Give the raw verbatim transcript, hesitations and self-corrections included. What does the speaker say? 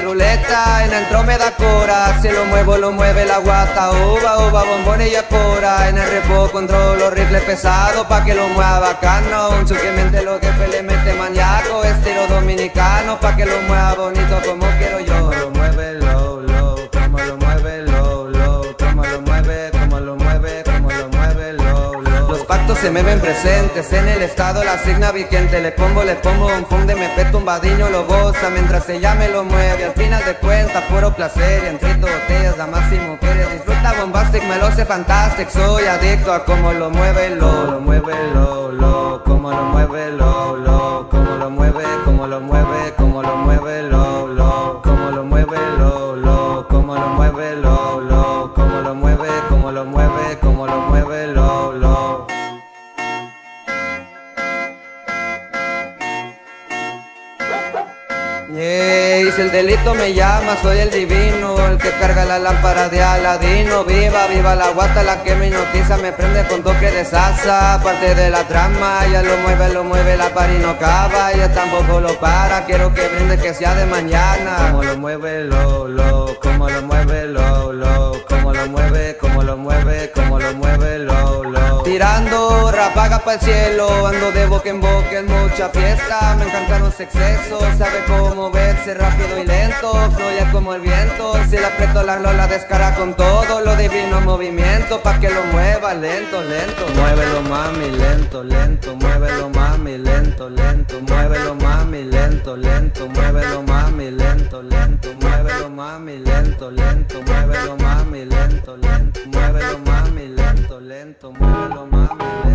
ruleta, en el tro me da cora. Si lo muevo, lo mueve la guata. Uva, uva, bombones y espora. En el repo controlo rifle pesado pa' que lo mueva bacano. Un chuquemente lo que le mete maníaco, estilo dominicano, pa' que lo mueva bonito como quiero yo. Lo mueve low, low, como lo mueve low, low, como lo mueve, como lo mueve, como lo mueve low, low. Los pactos se me ven presentes, en el estado la signa vigente. Le pongo, le pongo un funde, me peto un vadiño, lo goza mientras ella me lo mueve. Al final de cuentas, puro placer, y entre botellas, damas y mujeres. Disfruta bombastic, me lo sé fantastic. Soy adicto a como lo mueve low, lo mueve low, low, como lo mueve low, low, como lo mueve, como lo mueve, como lo mueve low, low, como lo mueve low, low, como lo mueve low, low, como lo mueve, como lo mueve, como lo mueve low, low. Yeah, y si el delito me llama, soy el divino, el que carga la lámpara de Aladino. Viva, viva la guata, la que me hipnotiza, me prende con toque de salsa. Parte de la trama, ya lo mueve, lo mueve, la pari no acaba, ya tampoco lo para. Quiero que brinde, que sea de mañana. Como lo mueve, lo, lo, como lo mueve, lo, lo, como lo mueve, como lo mueve, como lo mueve, lo, lo. Tirando ráfaga para el cielo, ando de boca en boca, en mucha fiesta. Me encantan los excesos, sabe cómo moverse rápido y lento, fluye como el viento. Si le aprieto la lola descara con todo lo divino movimiento, pa' que lo mueva lento, lento. Muévelo mami, lento, lento. Muévelo mami, lento, lento. Muévelo mami, lento, lento. Muévelo mami, lento, lento. Muévelo mami, lento, lento. Muévelo mami, lento, lento. Muévelo mami, lento, lento. Muévelo mami, lento.